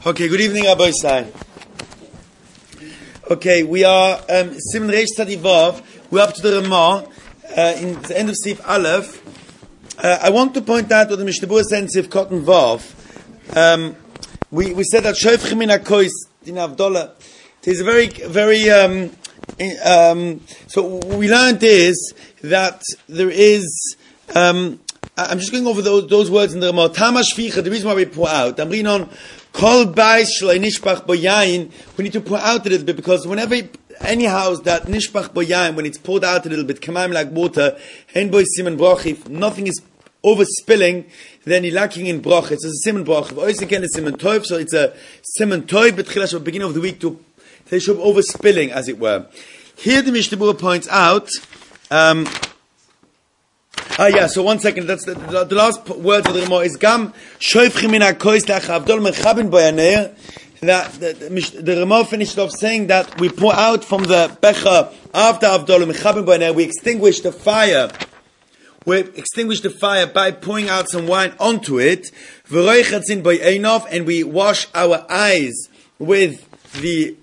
Okay, good evening, Rabbi Sai. Okay, we are Siman Reish Tzadi Vav. We're up to the Ramah in the end of Sif Aleph. I want to point out what the Mishnah Berurah said in Sif Cotton Vav. We said that Shoifchim min HaKois in Havdalah. It is a very so what we learned is that there is. I'm just going over those words in the Ramah. Tamash Ficha. The reason why we pour out. I'm reading on. Kol bais shloi nishpach bo yain. We need to pour out a little bit because whenever any house that nishpach bo yain, when it's poured out a little bit, kamaim like water, hen boy siman broch. If nothing is overspilling, then you're lacking in broch. It's a siman broch. If always again a siman toiv, so it's a siman toiv. But chilash at the beginning of the week to they should overspilling, as it were. Here the Mishnah Berurah points out. So 1 second, that's the last word of the Ramah is Gam Shoifchim min HaKois Havdalah Mechabin Boyaner. That the Ramah finished off saying that we pour out from the Becha after Havdalah Mechabin Boyaner, we extinguish the fire. We extinguish the fire by pouring out some wine onto it. And we wash our eyes with the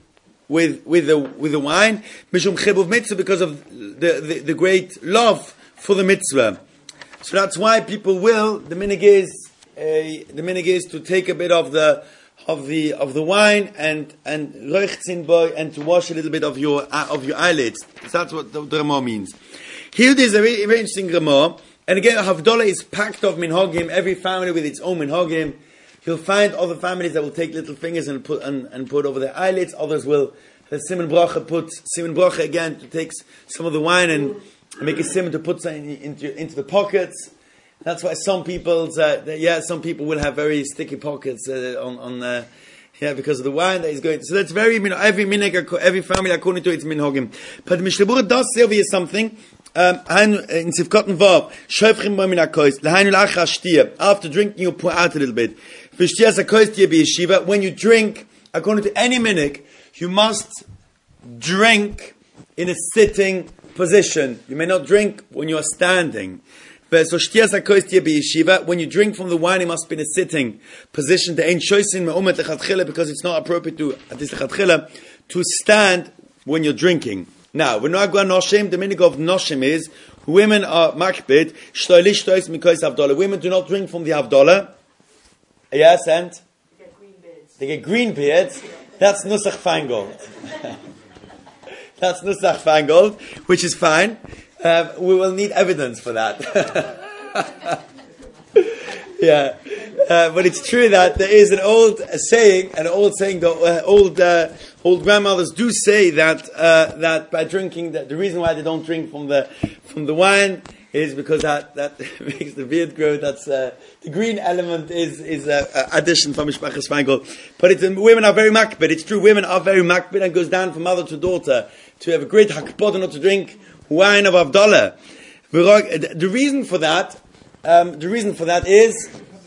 wine. Mishum Chibuv Mitzvah, because of the great love for the mitzvah. So that's why people will, the minig is to take a bit of the wine and roichtzin boy and to wash a little bit of your eyelids. So that's what the Ramah means. Here there's a very, very interesting Ramah, and again Havdalah is packed of minhagim, every family with its own minhagim. You'll find other families that will take little fingers and put over their eyelids. Others will, the Siman Bracha again to take some of the wine and make a simon to put something into the pockets. That's why some people will have very sticky pockets because of the wine that is going. So that's very every minhag, every family according to its minhagim. But the Mishnah Berurah does say over here something. In Sivkot and Vav, Shoifchim min HaKois lehainu la'achar shtia. After drinking, you pour out a little bit. V'shtia HaKois tiyeh b'yeshiva. When you drink, according to any minhag, you must drink in a sitting position. You may not drink when you are standing. When you drink from the wine, it must be in a sitting position. Because it's not appropriate to stand when you're drinking. Now, the meaning of noshim is women are makbid. Women do not drink from the Havdalah. Yes, and they get green beards. That's Nusach Feingold. That's Nusach Feingold, which is fine. We will need evidence for that. Yeah. But it's true that there is an old saying that old grandmothers do say that by drinking, that the reason why they don't drink from the wine is because that makes the beard grow. That's the green element is addition from Mishpachas Feingold. But women are very makbid. It's true, women are very makbid, and goes down from mother to daughter to have a great hakbod not to drink wine of Havdalah. The reason for that is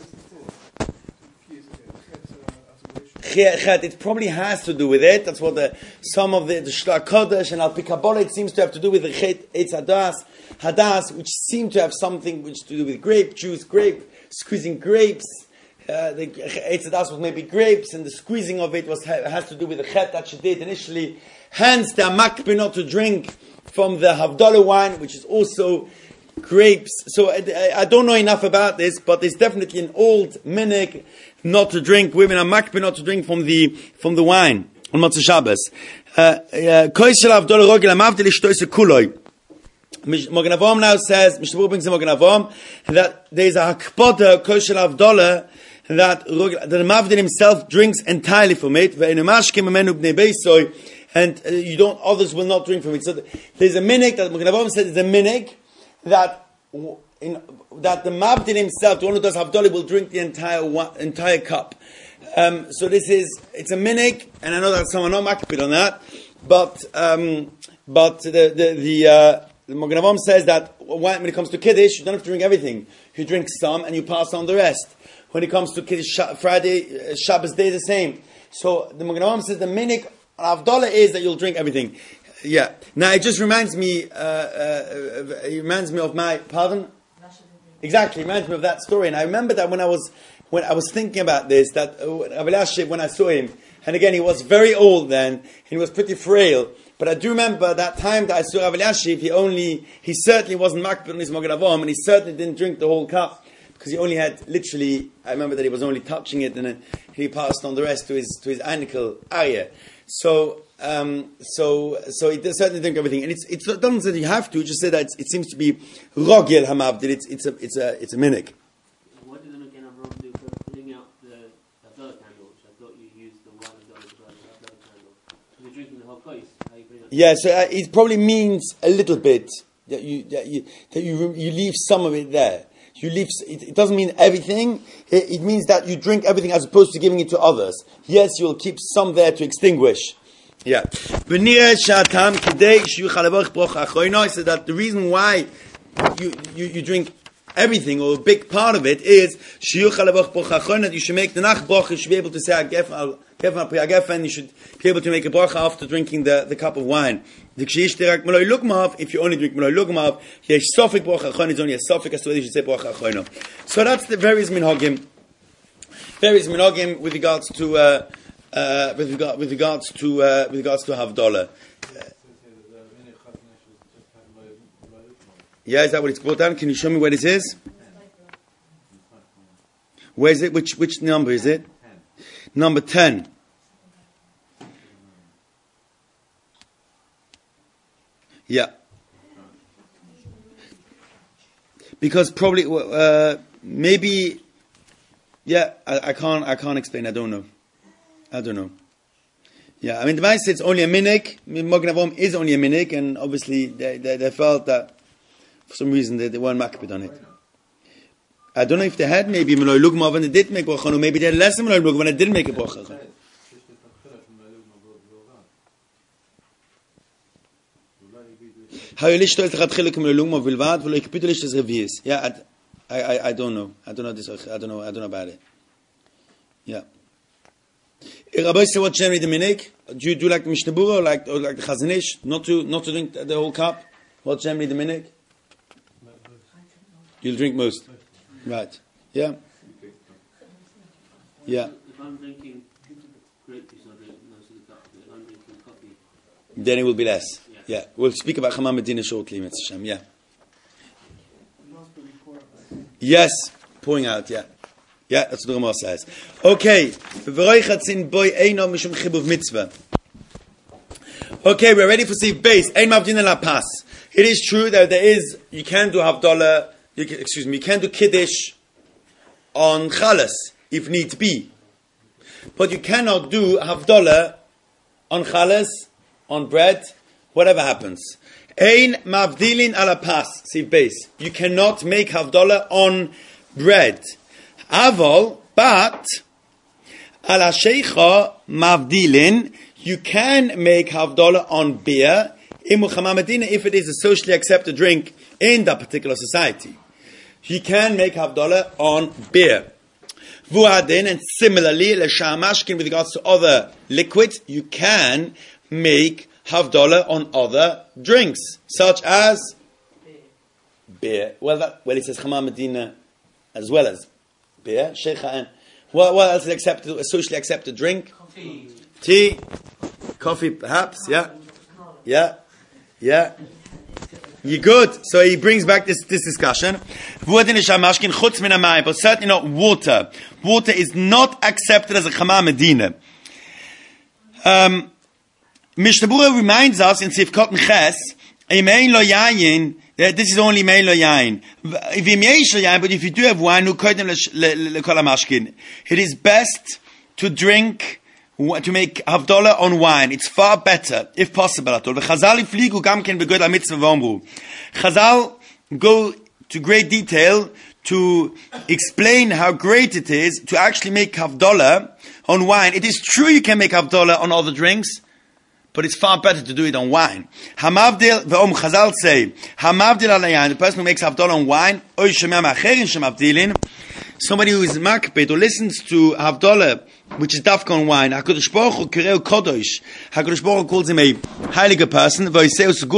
it probably has to do with it. That's what some of the Shla Kodesh and Al Pikabola, it seems to have to do with the Chet Eitz Hadas, which seem to have something which to do with grape juice, squeezing grapes. The Eitz Hadas was maybe grapes, and the squeezing of it has to do with the Chet that she did initially. Hence, they are makbid not to drink from the Havdalah wine, which is also grapes. So I don't know enough about this, but there's definitely an old minhag not to drink. Women are makbid not to drink from the wine on Motzei Shabbos. Kois shel Havdalah rogel amavdil ishtoise kuloi. Magen Avraham now says, Mishnah Berurah brings in Magen Avraham, that there is a hakpoda kois shel Havdalah that the Mavdil himself drinks entirely from it. And others will not drink from it. So there's a minhag that Magen Avraham said is a minhag that the Mavdil himself, the one who does Havdalah, will drink the entire cup. So it's a minhag, and I know that some are not makbid on that, but the Magen Avraham says that when it comes to Kiddush, you don't have to drink everything. You drink some and you pass on the rest. When it comes to Kiddush Friday, Shabbos day, the same. So the Magen Avraham says the minhag Havdalah is that you'll drink everything. Yeah. Now it just reminds me. It reminds me of my pardon. Exactly, it reminds me of that story. And I remember that when I was when I was thinking about this, that Rav Elyashiv, when I saw him, and again, he was very old then, and he was pretty frail, but I do remember that time that I saw Rav Elyashiv, he certainly wasn't makbid on his Mogen Avraham, and he certainly didn't drink the whole cup, because he only had literally, I remember that he was only touching it, and then he passed on the rest to his ankle area. So he certainly didn't everything, and it doesn't say that you have to. It just said that it seems to be rogel hamavdil. It's a minik. What did the Mogen Avraham do for putting out the Havdalah candle? Which I thought you used the one Havdalah candle. You're drinking the whole kos. How you putting it? Yeah, so it probably means a little bit that you leave some of it there. You leave. It doesn't mean everything. It means that you drink everything as opposed to giving it to others. Yes, you'll keep some there to extinguish. Yeah. So that the reason why you drink everything, or a big part of it, is that you should make the nach bracha. You should be able to say Gefen, you should be able to make a bracha after drinking the cup of wine. If you only drink Meloi Lugmav, yesh sofik bracha achroina, it's only a sofik, as to whether you should say bracha achroina. So that's the various minhagim. Various minhagim with regards to Havdalah. Yeah, is that what it's brought down? Can you show me where this is? Where is it? Which number is it? 10. Number 10. Yeah. Because probably, maybe, yeah, I can't explain. I don't know. Yeah, I mean, the Gemara says it's only a minik. Mogen Avraham is only a minik, and obviously they felt that for some reason they weren't makbid on it. I don't know if they had maybe Meloi Lugmav when they did make bracha, or maybe they had less Meloi Lugmav when they didn't make a bracha. Yeah, I don't know. I don't know about it. Yeah. Rabbi said, what generally the minik? Do you do like the Mishnah Berurah or like the Chazon Ish? Not to drink the whole cup? What generally the minik? You'll drink most. Right. Yeah. Yeah. If I'm drinking grape juice, I'll drink most of the cup. If I'm drinking coffee, then it will be less. Yeah. We'll speak about Chama Medina shortly, Mitzvah Shem. Yeah. Yes. Pouring out, yeah. Yeah, that's what the Gemara says. Okay. Okay, we're ready for Sif Beis. Ein Mavdin la Pas. It is true that you can do Havdalah, you can do Kiddush on Chalas, if need be. But you cannot do Havdalah on Chalas, on bread, whatever happens. Ein Mavdilin ala Pas, Sif Beis. You cannot make Havdalah on bread. Avol, but ala Sheikha Mavdilin, you can make Havdalah on beer, if it is a socially accepted drink in that particular society. You can make Havdalah on beer. Vuadin, and similarly, Leshamashkin, with regards to other liquids, you can make Havdalah on other drinks, such as beer. Well, it says Chama Medina as well as beer. What else is a socially accepted drink? Tea. Coffee, perhaps. Yeah. You're good. So he brings back this discussion. But certainly not water. Water is not accepted as a Chama Medina. Mishnah Berurah reminds us in Sifkot Ches, that this is only Mein Lo Yain. But if you do have wine, it is best to drink, to make Havdalah on wine. It's far better, if possible at all. Chazal go to great detail to explain how great it is to actually make Havdalah on wine. It is true you can make Havdalah on other drinks, but it's far better to do it on wine. Hamavdil, Chazal say, Hamavdil alayan, the person who makes Havdalah on wine, somebody who is makbid or listens to Havdalah, which is dafka on wine, HaKadosh Baruch Hu Kireu Kodosh, HaKadosh Baruch Hu calls him a heiliger person,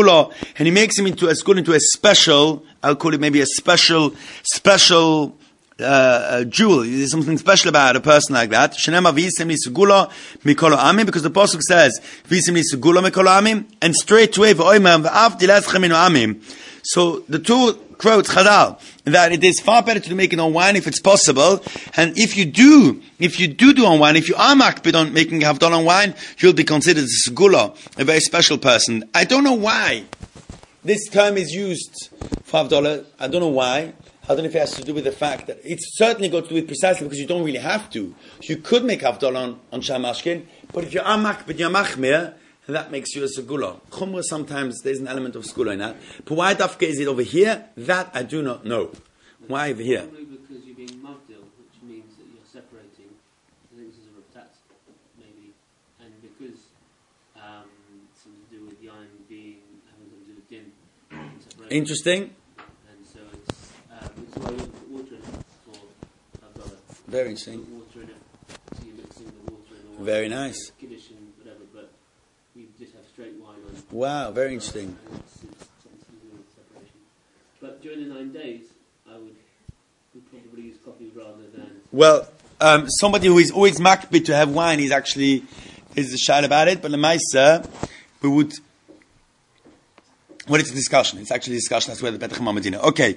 and he makes him into a special, I'll call it maybe a special jewel. There's something special about a person like that. Shenema v'isim li segula mikolo amim, because the pasuk says v'isim li segula mikolo amim, and straight away v'oimer v'av dileschem minu amim. So the two quotes Chazal that it is far better to make it on wine if it's possible, and if you do on wine, if you are makbid on making havdalah on wine, you'll be considered a segula, a very special person. I don't know why this term is used for havdalah. I don't know why. I don't know if it has to do with the fact that it's certainly got to do with precisely because you don't really have to. You could make havdalah on shamashkin, but if you are makbid, you're machmir, that makes you a segula. Chumrah, sometimes there's an element of segula in that. But why dafka is it over here? That I do not know. Why over here? Probably because you're being mavdil, which means that you're separating. I think this is a reptat, maybe. And because something to do with yain being, having to do with din, and separation. Interesting. And so it's why you put water in it for havdalah. Very interesting. Put water in it, so you're mixing the water and the wine. Very nice. Kiddush and whatever, but you just have straight wine on. Wow, very interesting. And it's something to do with separation. But during the 9 days, I would probably use coffee rather than... Well, somebody who is always makbid to have wine is actually a shayla about it, but the Maisa, we would... Well, it's a discussion. It's actually a discussion. That's where the Betach Medina. Okay.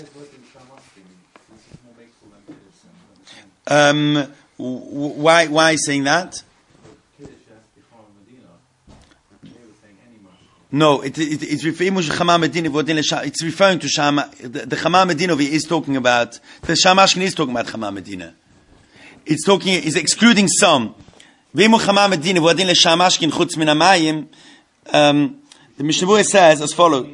Why are you saying that? No, it's referring to Shama. The Chama Medina is talking about. The Shamashkin is talking about Chama Medina. Is excluding some. The Mishnah Berurah says as follows.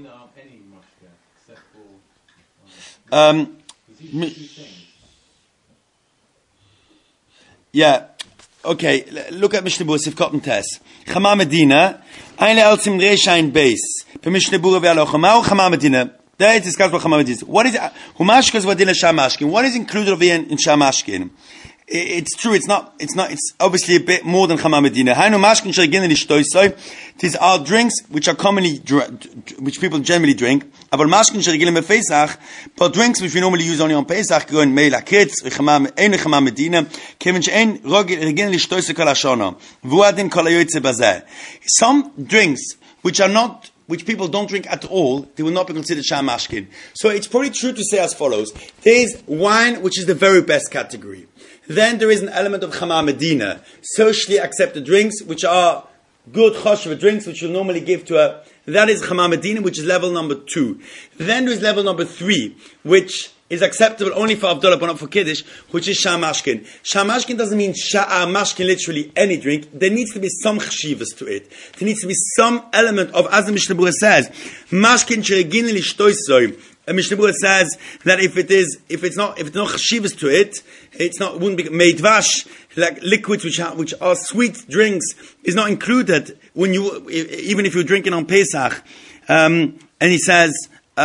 Yeah. Okay. Look at Mishnah Berurah Sifkot and Tes. Chama Medina. Eine Elzim Reishain Beis. Für Mishnah Berurah ve'alocha. Ma'u Chama Medina. There it discussed what Chama Medina is. What is Humashkas vadin Shamashkin? What is included over here in Shamashkin? It's true. It's obviously a bit more than Chama Medina. Hainu Mashkin Shalgin Lishtoisoi. These are drinks which are commonly which people generally drink. Aber Mashkin Shalgin Mefesach, but drinks which we normally use only on Pesach, go in Meila Kitz, Chama Medina. Kevin Shein Rogin Lishtoisoi Kol Hashana. Vuadin Kol Hayoytze Bazeh. Some drinks which people don't drink at all, they will not be considered shamashkin. So it's probably true to say as follows. There is wine, which is the very best category. Then there is an element of Chama Medina, socially accepted drinks, which are good choshev drinks, which you'll normally give to a... That is Chama Medina, which is level number 2. Then there is level number 3, which is acceptable only for Havdalah, but not for Kiddush, which is Shamashkin. Shamashkin doesn't mean Mashkin, literally any drink. There needs to be some chshivas to it. There needs to be some element of, as the Mishnah Berurah says, Mashkin sheregin lishtoisoi. And Mishnah Berurah says that if it's not chshivas to it, it wouldn't be meidvash, like liquids which are sweet drinks, is not included even if you're drinking on Pesach. And he says,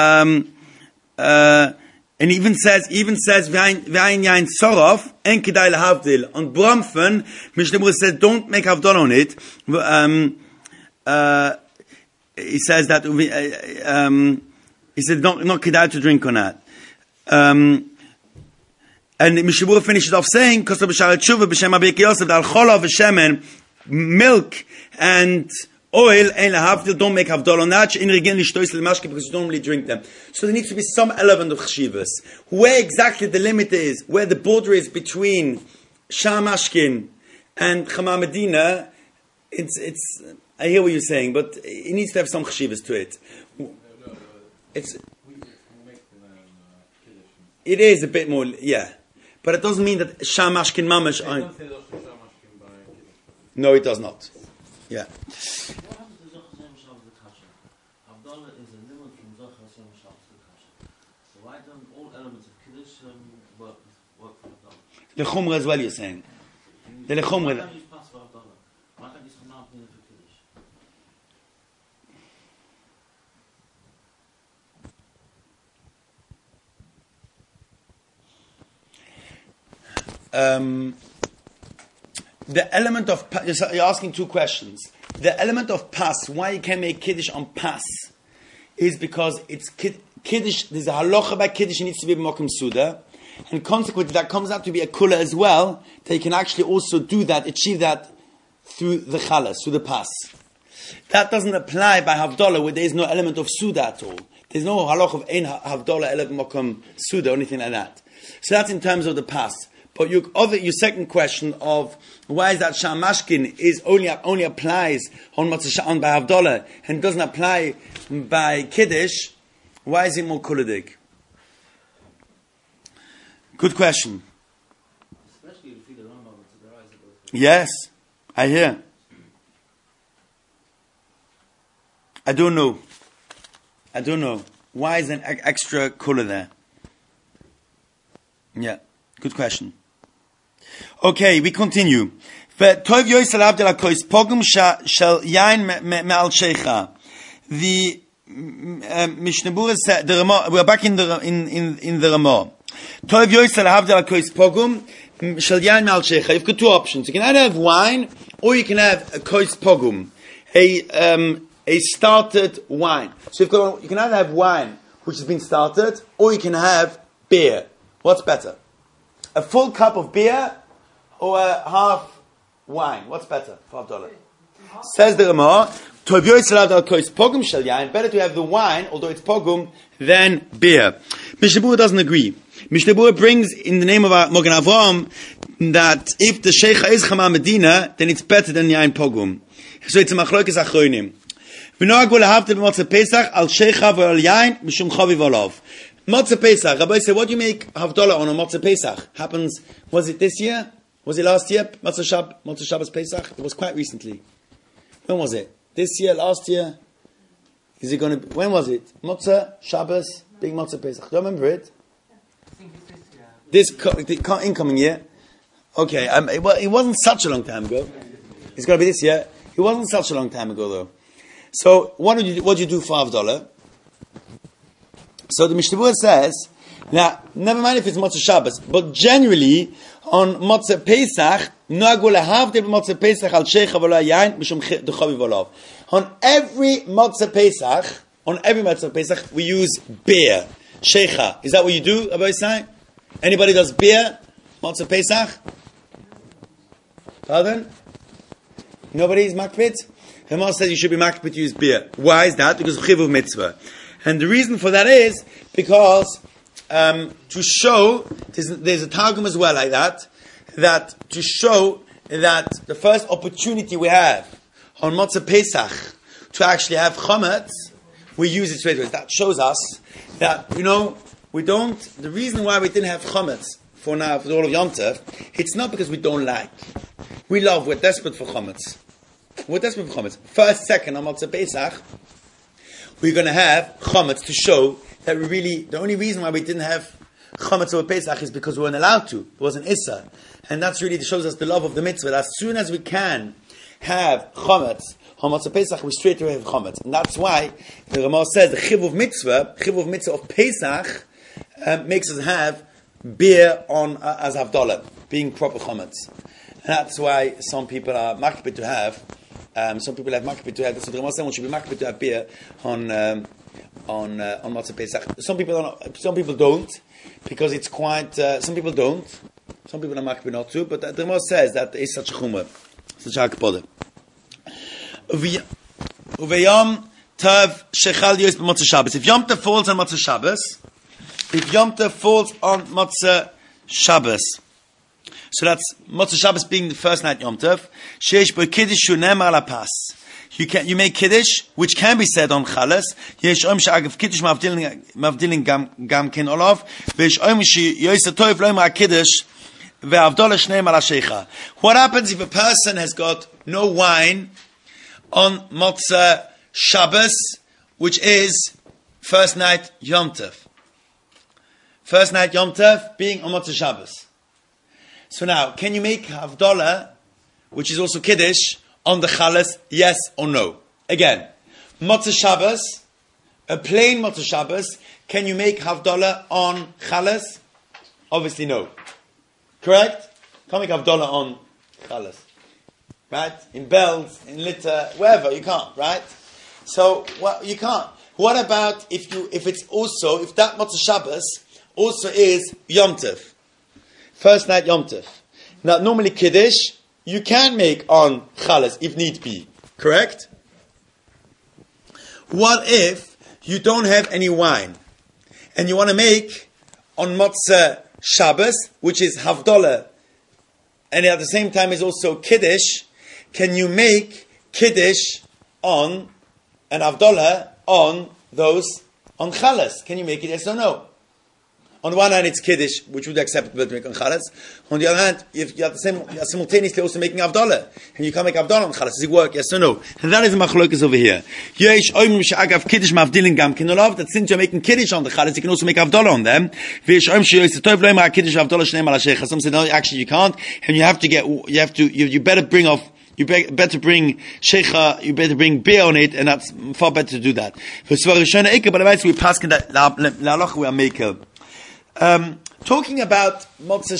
and even says ve'ayin yain sorof en kedai lehavdil on Bramfen. Mishnah Berurah says don't make havdalah on it. He says that he said not kedai to drink on that. And Mishnah Berurah finishes off saying kosa b'sharet tshuva b'shem Abiyaki Yosef al cholav v'shemen, milk and oil, don't make havdalah on that, because you don't really drink them. So there needs to be some element of chshivas. Where exactly the limit is, where the border is between Shamashkin and Chama Medina, it's. I hear what you're saying, but it needs to have some chshivas to it. It is a bit more, yeah. But it doesn't mean that Shamashkin mamash. No, it does not. Yeah. What happens to Zochar Shem Shabbos the Kasha? Havdalah is a limit from Zochar Shem Shabbos the Kasha. So why don't all elements of Kiddush work for Havdalah? The Chumrah as well, you're saying. The Chumrah. Why can't you pass for Havdalah? Why can't you Chumrah for Kiddush? The element of you're asking two questions. The element of pas, why you can make Kiddush on pas, is because it's Kiddush. There's a halacha about Kiddush. It needs to be Mokum Suda, and consequently that comes out to be a kula as well, they can actually also do that, achieve that through the chalas, through the pas. That doesn't apply by Havdalah where there is no element of Suda at all. There's no halach of ein Havdalah elef mokom Suda or anything like that. So that's in terms of the pas. But your second question of why is that Sham Mashkin is only applies on Matzah by Havdalah and doesn't apply by Kiddush, why is it more kuladik? Good question. Especially if you feed the Rambam to the rise of those. Yes, I hear. I don't know. Why is an extra colour there? Yeah, good question. Okay, we continue. The Mishnah Berurah said, we are back in the Ramah. You've got two options. You can either have wine or you can have a kois pogum, a started wine. So you can either have wine which has been started or you can have beer. What's better? A full cup of beer or a half wine? What's better? $5. Says the Ramah, better to have the wine, although it's pogum, than beer. Mishnah Berurah doesn't agree. Mishnah Berurah brings in the name of Mogen Avraham that if the sheikha is Chama Medina, then it's better than yain pogum. So it's a machlokes achronim. Matzah Pesach al sheikha v'al yain mishum chaviv olav. Matzah Pesach. Rabbi said, what do you make Havdalah on a Matzah Pesach? Happens, was it this year? Was it last year? Matzah Shabbos Pesach? It was quite recently. When was it? This year? Last year? Is it going to be, when was it? Matzah Shabbos, big Matzah Pesach. Do you remember it? I think it's this year. This incoming year? Okay, it wasn't such a long time ago. It's going to be this year. It wasn't such a long time ago though. So, what do you do for $5? So the Mishnah Berurah says that never mind if it's Matzah Shabbos, but generally on Matzah Pesach, on every Matzah Pesach, we use beer. Sheikha. Is that what you do, Rabbi Yisai? Anybody does beer? Matzah Pesach? Pardon? Nobody's makpit? Ramah says you should be makpit to use beer. Why is that? Because of chivuv mitzvah. And the reason for that is because to show, there's a targum as well like that to show that the first opportunity we have on Matzah Pesach to actually have chametz, we use it straight away. That shows us that, we don't, the reason why we didn't have chametz for all of Yom Tov, it's not because we don't like. We love, we're desperate for chametz. We're desperate for chametz. First, second, on Matzah Pesach, we're going to have chametz to show that the only reason why we didn't have chametz over Pesach is because we weren't allowed to. It was an issa. And that's really, shows us the love of the mitzvah. That as soon as we can have chametz on Matzah Pesach, we straight away have chametz. And that's why the Ramah says the chivuv mitzvah of Pesach makes us have beer on as Havdalah, being proper chametz. And that's why some people are makbid to have. Some people have makbid to have. So the Ramah says one should be makbid to have beer on Matzah Pesach. Some people don't, because it's quite. Some people don't. Some people are makbid not to. But the Ramah says that there is such a chumrah, such a hakpodah. Uveyom tav shechal yos b'Matzah Shabbos. If Yom Tov falls on Matzah Shabbos, so that's Matzah Shabbos being the first night Yom Tov. Sheish bo kiddush shunemar ala pas. You make kiddush, which can be said on chalas. Yesh oim she'agav kiddush mavdilin gam ken olav. Ve'yesh oim she'yoysa toiv lo imar kiddush ve'avdolah shneim ala sheikha. What happens if a person has got no wine on Matzah Shabbos, which is first night Yom Tov? First night Yom Tov being on Matzah Shabbos. So now, can you make Havdalah, which is also Kiddush, on the Chalas, yes or no? Again, Matzah Shabbos, a plain Matzah Shabbos, can you make Havdalah on Chalas? Obviously no. Correct? Can't make Havdalah on Chalas. Right? In bells, in litter, wherever, you can't, right? So, you can't. What about if that Matzah Shabbos also is Yom Tov. First night Yom Tov. Now, normally Kiddush, you can make on Chalas if need be. Correct? What if you don't have any wine and you want to make on Motzei Shabbos, which is Havdalah, and at the same time is also Kiddush? Can you make Kiddush on an Havdalah on Chalas? Can you make it yes or no? On the one hand, it's Kiddush, which would accept it to make on Chalas. On the other hand, if you have you're simultaneously also making Havdalah, and you can't make Havdalah on Chalas, does it work? Yes or no? And that is the Machlokas over here. That since you're making Kiddush on the Chalas, you can also make Havdalah on them. Some say, no, actually you can't, and you better bring off, you better bring Sheikha, you better bring beer on it, and that's far better to do that. But we pass that la we are maker. Talking about Motzei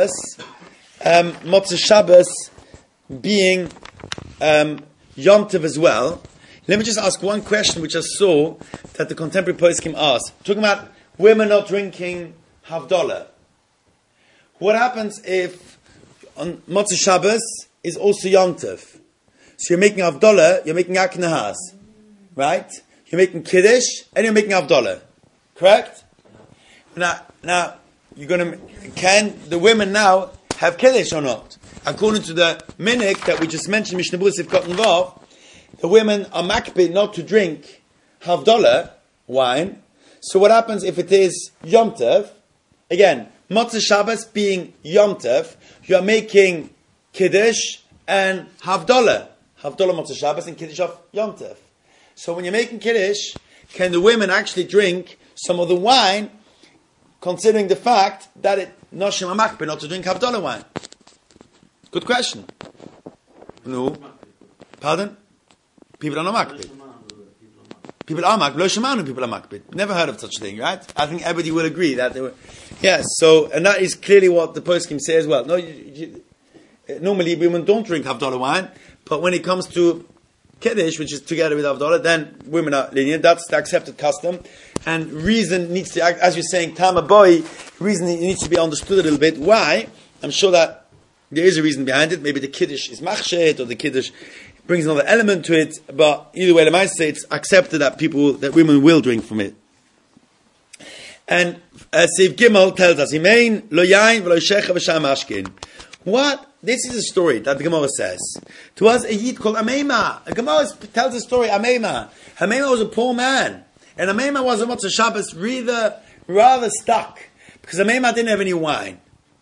Shabbos being Yom Tov as well, let me just ask one question which I saw that the contemporary poskim asked. Talking about women not drinking Havdalah. What happens if on Motzei Shabbos is also Yom Tov? So you're making Havdalah, you're making Aknahas, right? You're making Kiddush and you're making Havdalah, correct? Now, can the women now have Kiddush or not? According to the minhag that we just mentioned, Mishnah Berurah Sif Cotton Vav, the women are makbid not to drink Havdalah, wine. So what happens if it is Yom Tov? Again, Motzei Shabbos being Yom Tov, you are making Kiddush and Havdalah. Havdalah Motzei Shabbos and Kiddush of Yom Tov. So when you're making Kiddush, can the women actually drink some of the wine, considering the fact that it Noshim Amakbid not to drink Havdalah wine? Good question. No. Pardon? People are not Makbid. People are Makbid. Lo Shemanu people are Makbid. Never heard of such a thing, right? I think everybody will agree that they were. Yes, so, and that is clearly what the poskim say as well. No, normally women don't drink Havdalah wine, but when it comes to Kiddush, which is together with Havdalah, then women are lenient. That's the accepted custom. And reason needs to, as you're saying, Tama Boy, reason needs to be understood a little bit. Why? I'm sure that there is a reason behind it. Maybe the Kiddush is machshet, or the Kiddush brings another element to it. But either way, I might say it's accepted that women will drink from it. And Seif Gimel tells us, Himein lo yain v'lo shecha v'sham ashkin. What? This is a story that the Gemara says. To us, a Yid called Ameima. The Gemara tells a story, Ameima. Ameima was a poor man. And Ameima was on Motzei Shabbos rather stuck. Because Ameima didn't have any wine.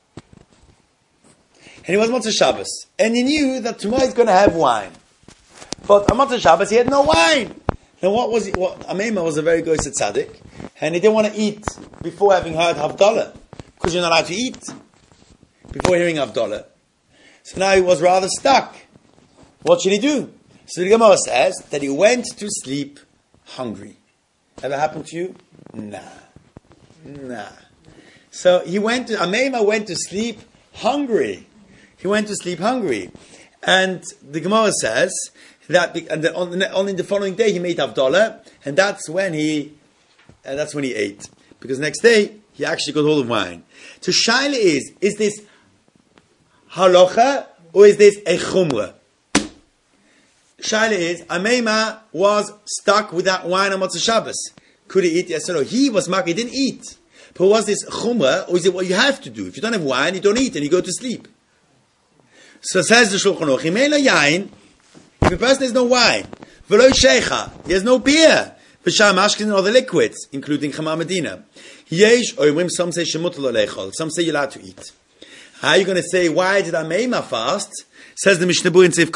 And he was Motzei Shabbos. And he knew that tomorrow he's going to have wine. But on Motzei Shabbos he had no wine. Now Ameima was a very good tzaddik. And he didn't want to eat before having heard Havdalah. Because you're not allowed to eat before hearing Havdalah. So now he was rather stuck. What should he do? So the Gemara says that he went to sleep hungry. Ever happened to you? Nah. So Ameima went to sleep hungry. He went to sleep hungry. And the Gemara says that on the following day he made Havdalah, and that's when he ate. Because next day he actually got hold of wine. So Shaila is this halacha, or is this a chumrah? Shaila is, Ameima was stuck with that wine on Motzei Shabbos. Could he eat? Yes or no? He was marked, he didn't eat. But was this chumrah, or is it what you have to do? If you don't have wine, you don't eat, and you go to sleep. So says the Shulchan Aruch, Himein yain, if a person has no wine, v'lo shecha, he has no beer, v'sham ashkin and other liquids, including Chama Medina. Yesh, or some say shemut lo lechol, some say you're allowed to eat. How are you going to say, why did Ameima fast? Says the Mishnah Berurah in Seif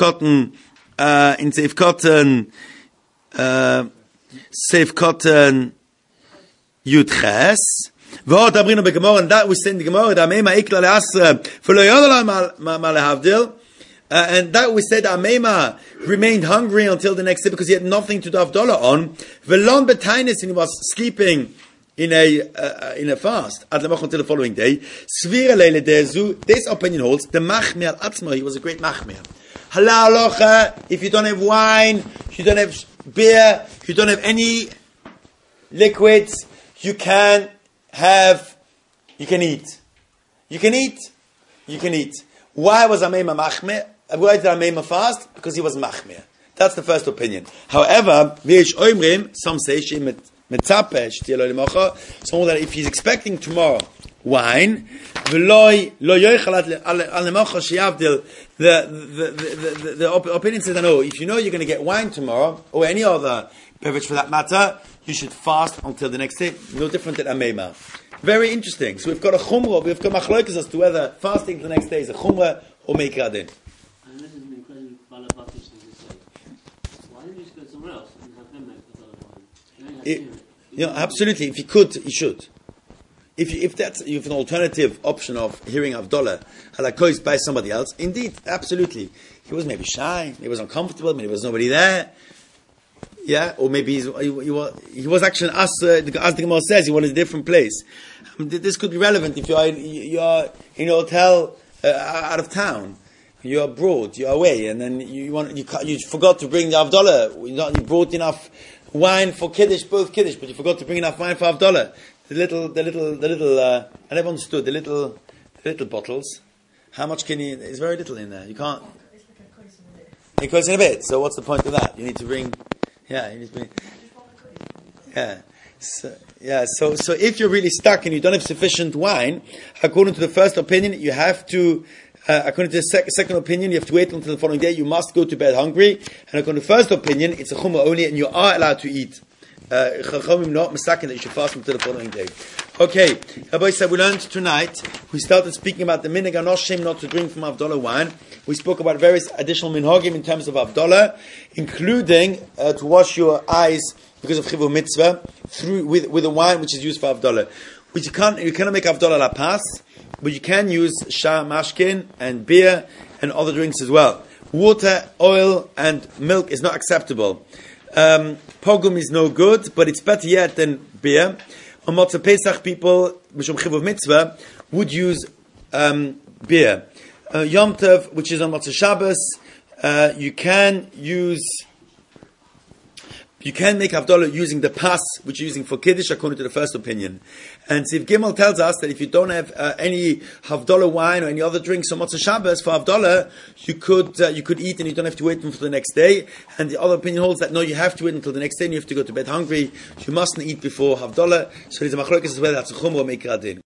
Cotton, Yudches. V'hot abrinu beGemara, and that we say in the Gemara, that Ameima ikla le'asra, v'lo yodala ma lehavdil. And that we said Ameima remained hungry until the next day because he had nothing to do Havdalah on. V'lon betainis, and he was sleeping in a fast until the following day. Svira leile dezu. This opinion holds the machmir atzma. He was a great machmir. Halalocha. If you don't have wine, you don't have beer, you don't have any liquids, you can have You can eat. You can eat. You can eat. Why was Ameima machmir? Why did Ameima fast? Because he was machmir. That's the first opinion. However, some say someone that if he's expecting tomorrow wine, the opinion says that no, if you know you're going to get wine tomorrow, or any other beverage for that matter, you should fast until the next day. No different than Ameima. Very interesting. So we've got a chumrah, we've got machlokas as to whether fasting the next day is a chumrah or meikra din. And this is an incredibly balabatish thing to say. Why didn't you just go somewhere else and have them make the wine? Absolutely. If you could, you should. If that's you have an alternative option of hearing Havdalah halakos by somebody else, indeed, absolutely. He was maybe shy, maybe he was uncomfortable, maybe there was nobody there. Yeah, or maybe he was actually as the Gemara says, he was in a different place. This could be relevant if you're in a hotel out of town. You're abroad, you're away, and then you forgot to bring the Havdalah. You brought enough wine for Kiddush, both Kiddush, but you forgot to bring enough wine for Havdalah. The little. I never understood the little bottles. How much can you? There's very little in there. You can't. It goes in a bit. So what's the point of that? You need to bring. Yeah, you need to bring. Yeah. So if you're really stuck and you don't have sufficient wine, according to the first opinion, you have to. According to the second opinion, you have to wait until the following day. You must go to bed hungry. And according to the first opinion, it's a chumrah only, and you are allowed to eat. Chachamim not mistaken that you should fast until the following day. Okay, Rabbi said we learned tonight. We started speaking about the minhag anoshim not to drink from Havdalah wine. We spoke about various additional minhagim in terms of Havdalah, including to wash your eyes because of chivur mitzvah with the wine which is used for Havdalah. Which you cannot make Havdalah la pas, but you can use shah mashkin and beer and other drinks as well. Water, oil, and milk is not acceptable. Pogum is no good, but it's better yet than beer. On Motzei Pesach, people, Mishum Chivur Mitzvah, would use beer. Yom Tov, which is on Motzei Shabbos, you can make Havdalah using the pas, which you're using for Kiddush, according to the first opinion. And Siv Gimel tells us that if you don't have any Havdalah wine or any other drinks on Motzei Shabbos for Havdalah, you could eat and you don't have to wait until the next day. And the other opinion holds that no, you have to wait until the next day and you have to go to bed hungry. You mustn't eat before Havdalah. So there's a machlokas as well, that's a chumrah or meikra din.